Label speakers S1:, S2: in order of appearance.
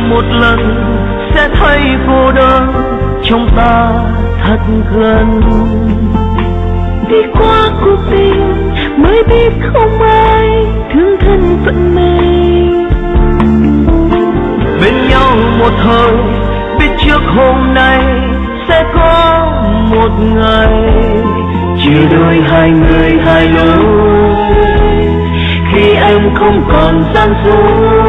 S1: một lần sẽ thấy cô đơn trong ta thật gần.
S2: Đi qua cuộc tình mới biết không ai thương thân phận mình.
S1: Bên nhau một thời biết trước hôm nay sẽ có một ngày chia đôi hai người hai lối. Khi em không còn gian dối